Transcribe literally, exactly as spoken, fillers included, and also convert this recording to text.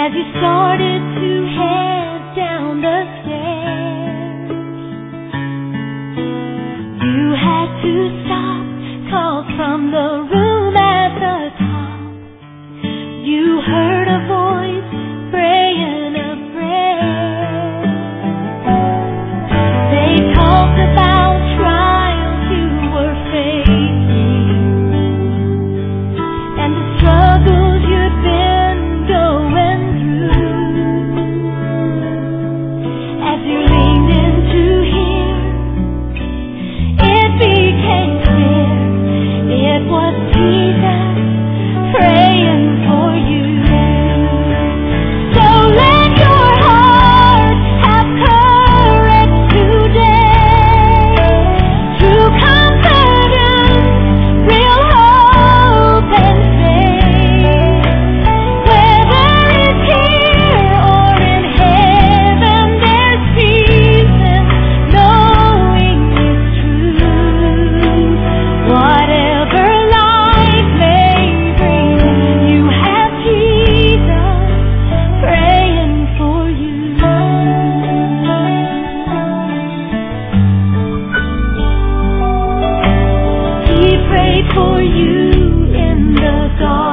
as you started to head down the stairs. You had to stop, 'cause from the room at the top you heard a voice praying a prayer. They talked about trials you were facing and the struggles you'd been going through. As you leaned in to hear, it became clear it was Jesus praying for you. So let your heart have courage today, true confidence, real hope and faith. Whether it's here or in heaven, there's peace in knowing it's true. Whatever life may bring, you have Jesus praying for you. He prayed for you in the dark.